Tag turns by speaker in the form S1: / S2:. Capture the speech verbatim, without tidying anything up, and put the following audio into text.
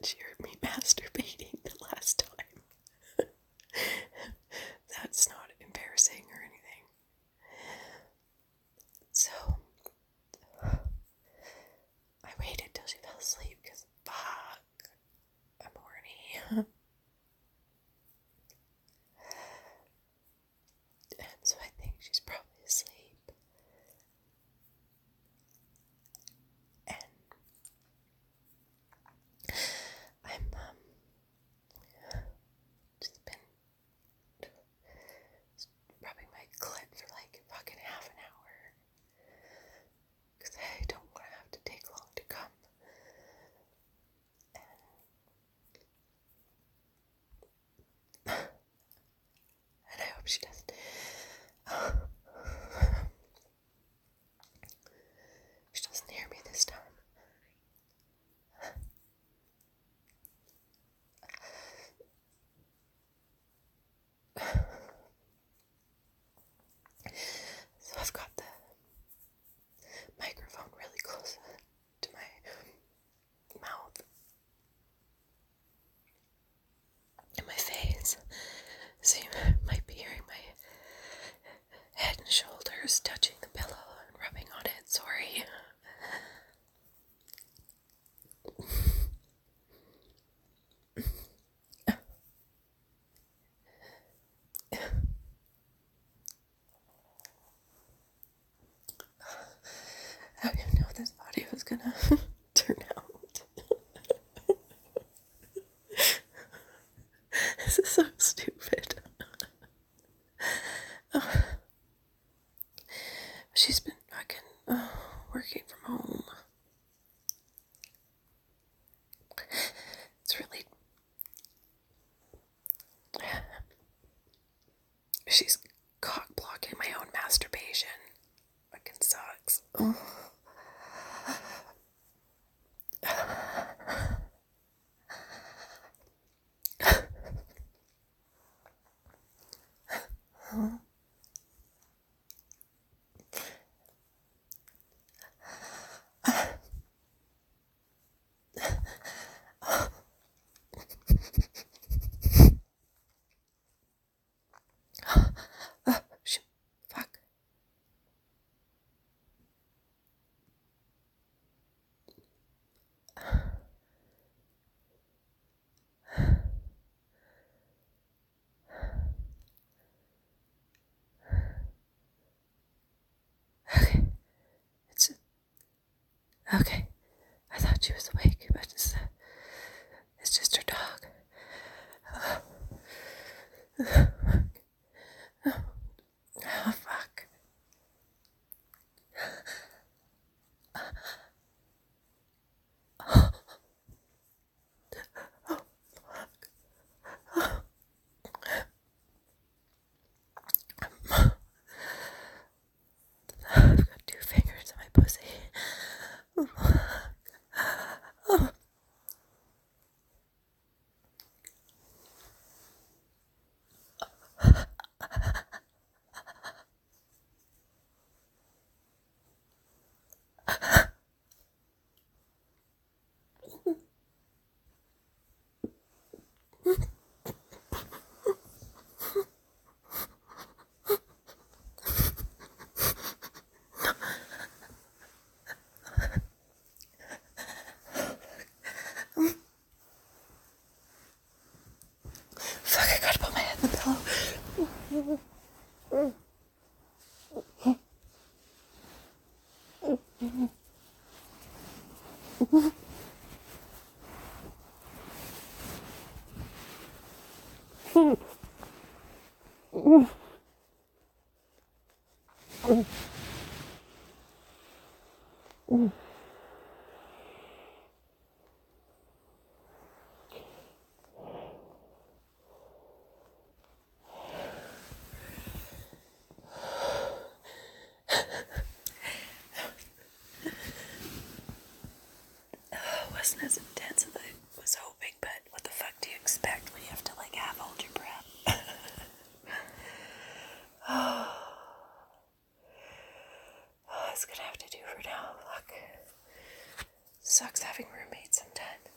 S1: that she heard me masturbating the last time. That's not embarrassing or anything. So, I waited till she fell asleep because, fuck, I'm horny. And so I think she's probably asleep. And I'm, um, just been rubbing my clit for like fucking half an hour. Because I don't want to have to take long to come. And, and I hope she doesn't. She doesn't hear me this time. So I've got the microphone really close to my mouth and my face, so you might be hearing my head and shoulders touching the pillow and rubbing on it. Sorry. I don't even know if this audio is gonna turn out. This is so stupid. She's been fucking uh, working from home. It's really... She's cock blocking my own masturbation. Fucking sucks. Oh. Fuck. Okay. It's... Okay. I thought she was awake, but it's, uh, it's just her dog. Oh, fuck. Oh, fuck. I've got two fingers in my pussy. Oh. Fuck, I gotta put my head in the pillow. Wasn't as intense as I was hoping, but what the fuck do you expect when you have to like half hold your breath? Oh, that's gonna have to do for now. Fuck. Sucks having roommates sometimes.